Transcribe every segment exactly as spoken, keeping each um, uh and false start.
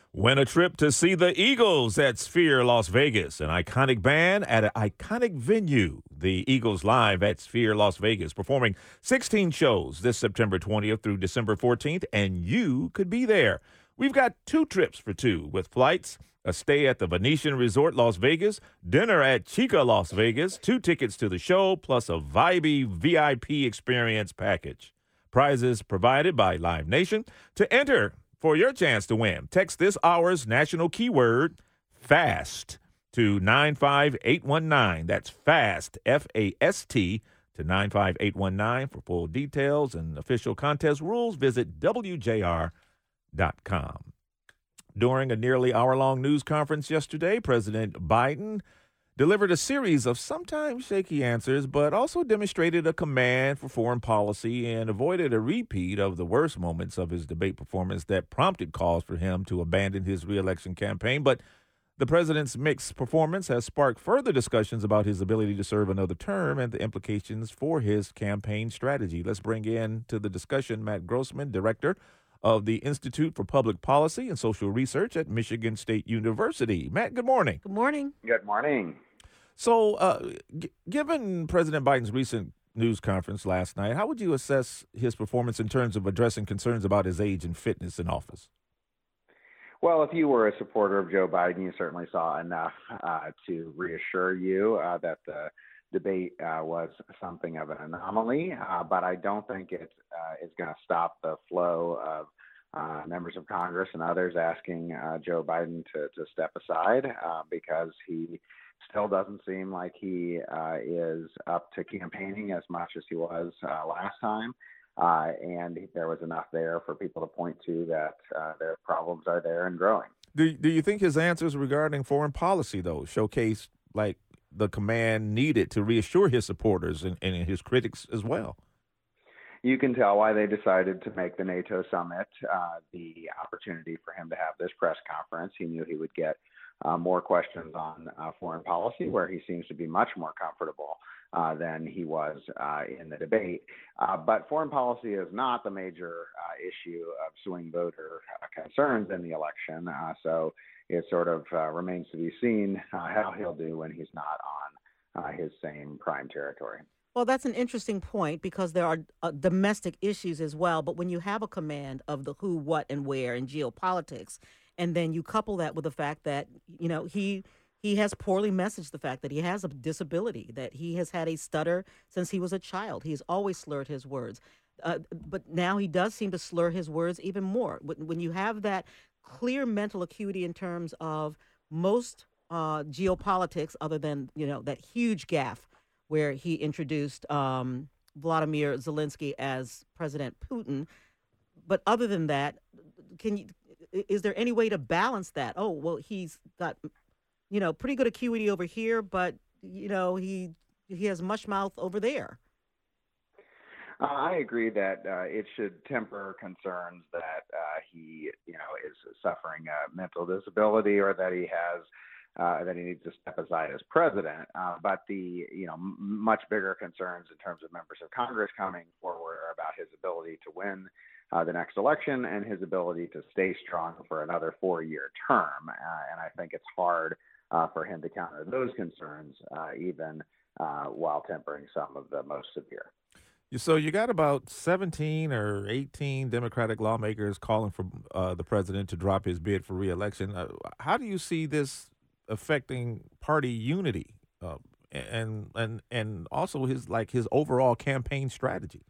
Win a trip to see the Eagles at Sphere Las Vegas, an iconic band at an iconic venue. The Eagles live at Sphere Las Vegas, performing sixteen shows this September twentieth through December fourteenth, and you could be there. We've got two trips for two with flights, a stay at the Venetian Resort Las Vegas, dinner at Chica Las Vegas, two tickets to the show, plus a vibey V I P experience package. Prizes provided by Live Nation. To enter for your chance to win, text this hour's national keyword, FAST, to nine five eight one nine. That's FAST, F A S T, to nine five eight one nine. For full details and official contest rules, visit W J R dot com. During a nearly hour-long news conference yesterday, President Biden delivered a series of sometimes shaky answers, but also demonstrated a command for foreign policy and avoided a repeat of the worst moments of his debate performance that prompted calls for him to abandon his reelection campaign. But the president's mixed performance has sparked further discussions about his ability to serve another term and the implications for his campaign strategy. Let's bring in to the discussion Matt Grossman, director of the Institute for Public Policy and Social Research at Michigan State University. Matt, good morning. Good morning. Good morning. So, uh, g- given President Biden's recent news conference last night, how would you assess his performance in terms of addressing concerns about his age and fitness in office? Well, if you were a supporter of Joe Biden, you certainly saw enough uh, to reassure you uh, that the debate uh, was something of an anomaly, uh, but I don't think it uh, is going to stop the flow of uh, members of Congress and others asking uh, Joe Biden to, to step aside uh, because he still doesn't seem like he uh, is up to campaigning as much as he was uh, last time. Uh, and there was enough there for people to point to that uh, their problems are there and growing. Do, do you think his answers regarding foreign policy, though, showcase like the command needed to reassure his supporters and, and his critics as well? You can tell why they decided to make the NATO summit uh, the opportunity for him to have this press conference. He knew he would get uh, more questions on uh, foreign policy, where he seems to be much more comfortable uh, than he was uh, in the debate. Uh, but foreign policy is not the major uh, issue of swing voter uh, concerns in the election. Uh, so it sort of uh, remains to be seen uh, how he'll do when he's not on uh, his same prime territory. Well, that's an interesting point because there are uh, domestic issues as well. But when you have a command of the who, what, and where in geopolitics, and then you couple that with the fact that, you know, he he has poorly messaged the fact that he has a disability, that he has had a stutter since he was a child. He's always slurred his words. Uh, but now he does seem to slur his words even more. When, when you have that clear mental acuity in terms of most uh, geopolitics, other than, you know, that huge gaffe where he introduced um, Vladimir Zelensky as President Putin. But other than that, can you, is there any way to balance that? Oh, well, he's got, you know, pretty good acuity over here, but, you know, he he has mush mouth over there. Uh, I agree that uh, it should temper concerns that uh, he, you know, is suffering a mental disability or that he has Uh, that he needs to step aside as president. Uh, but the, you know, m- much bigger concerns in terms of members of Congress coming forward are about his ability to win uh, the next election and his ability to stay strong for another four-year term. Uh, and I think it's hard uh, for him to counter those concerns, uh, even uh, while tempering some of the most severe. So you got about seventeen or eighteen Democratic lawmakers calling for uh, the president to drop his bid for reelection. Uh, how do you see this affecting party unity uh, and and and also his like his overall campaign strategy?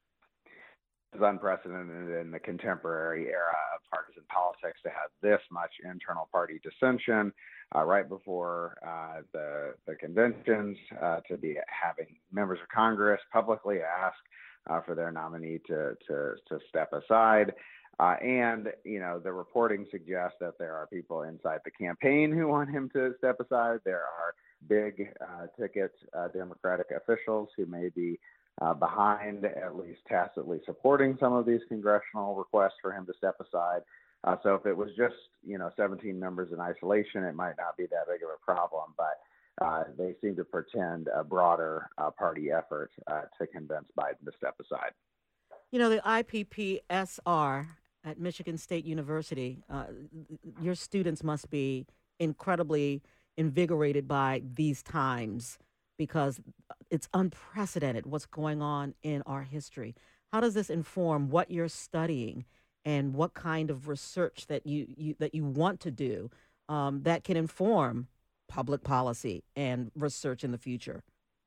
It's unprecedented in the contemporary era of partisan politics to have this much internal party dissension uh, right before uh, the the conventions, uh, to be having members of Congress publicly ask uh, for their nominee to to to step aside. Uh, and, you know, the reporting suggests that there are people inside the campaign who want him to step aside. There are big uh, ticket uh, Democratic officials who may be uh, behind, at least tacitly supporting some of these congressional requests for him to step aside. Uh, so if it was just, you know, seventeen members in isolation, it might not be that big of a problem. But uh, they seem to pretend a broader uh, party effort uh, to convince Biden to step aside. You know, the I P P S R at Michigan State University, uh, your students must be incredibly invigorated by these times because it's unprecedented what's going on in our history. How does this inform what you're studying and what kind of research that you, you that you want to do um, that can inform public policy and research in the future?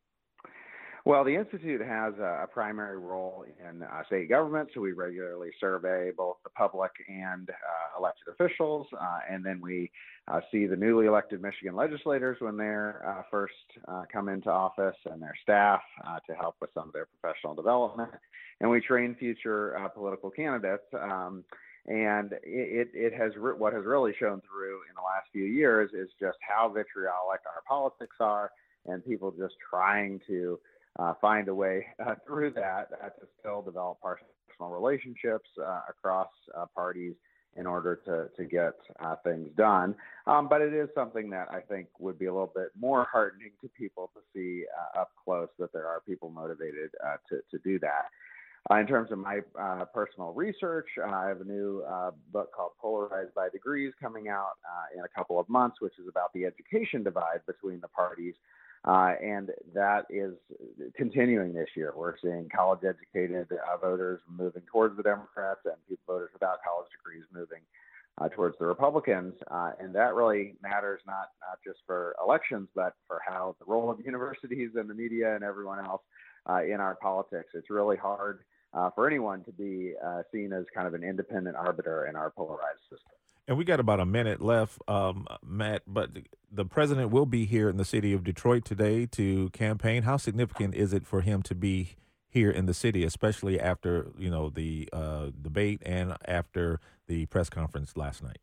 Well, the Institute has a primary role in uh, state government, so we regularly survey both the public and uh, elected officials, uh, and then we uh, see the newly elected Michigan legislators when they're uh, first uh, come into office and their staff uh, to help with some of their professional development, and we train future uh, political candidates. Um, and it, it has re- what has really shown through in the last few years is just how vitriolic our politics are, and people just trying to Uh, find a way uh, through that uh, to still develop personal relationships uh, across uh, parties in order to to get uh, things done. Um, but it is something that I think would be a little bit more heartening to people to see uh, up close that there are people motivated uh, to to do that. Uh, in terms of my uh, personal research, uh, I have a new uh, book called Polarized by Degrees coming out uh, in a couple of months, which is about the education divide between the parties. Uh, and that is continuing this year. We're seeing college-educated uh, voters moving towards the Democrats and people, voters without college degrees moving uh, towards the Republicans. Uh, and that really matters not, not just for elections, but for how the role of universities and the media and everyone else uh, in our politics. It's really hard uh, for anyone to be uh, seen as kind of an independent arbiter in our polarized system. And we got about a minute left, um, Matt, but the president will be here in the city of Detroit today to campaign. How significant is it for him to be here in the city, especially after, you know, the uh, debate and after the press conference last night?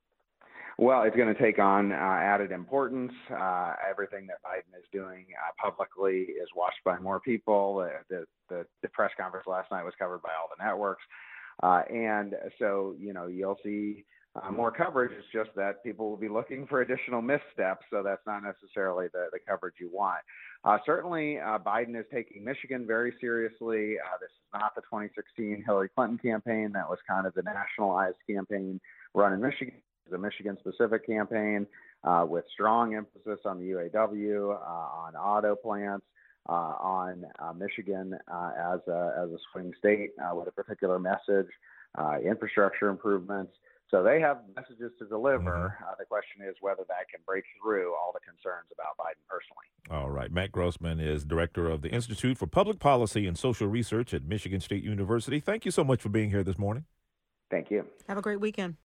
Well, it's going to take on uh, added importance. Uh, everything that Biden is doing uh, publicly is watched by more people. The, the, the, the press conference last night was covered by all the networks. Uh, and so, you know, you'll see Uh, more coverage. It's just that people will be looking for additional missteps, so that's not necessarily the, the coverage you want. Uh, certainly, uh, Biden is taking Michigan very seriously. Uh, this is not the twenty sixteen Hillary Clinton campaign. That was kind of the nationalized campaign run in Michigan. It's a Michigan-specific campaign uh, with strong emphasis on the U A W, uh, on auto plants, uh, on uh, Michigan uh, as, a, as a swing state uh, with a particular message, uh, infrastructure improvements. So they have messages to deliver. Mm-hmm. Uh, the question is whether that can break through all the concerns about Biden personally. All right. Matt Grossman is director of the Institute for Public Policy and Social Research at Michigan State University. Thank you so much for being here this morning. Thank you. Have a great weekend.